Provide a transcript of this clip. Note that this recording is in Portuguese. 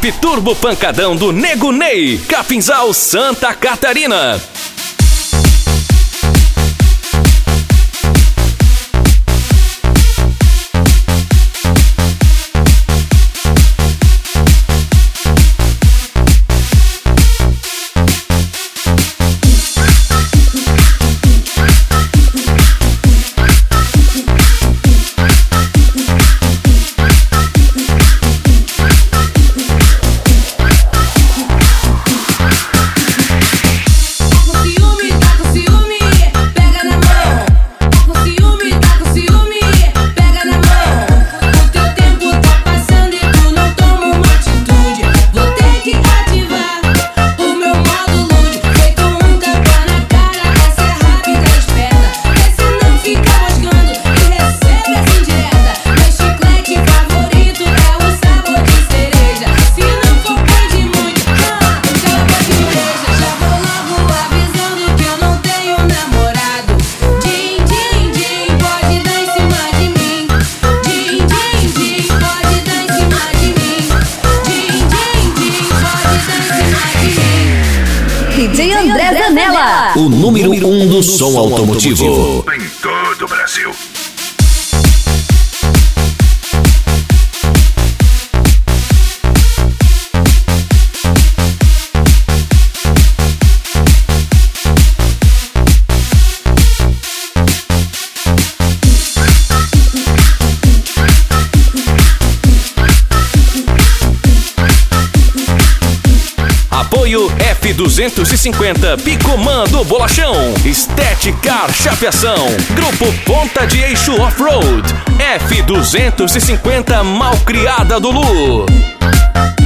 Rap Turbo Pancadão do Nego Ney, Capinzal, Santa Catarina. DJ André Zanella, o número 1 do som automotivo em todo o Brasil. Apoio F250 Picomando Bolachão, Estética Chapeação, Grupo Ponta de Eixo Off-Road, F250 Malcriada do Lu.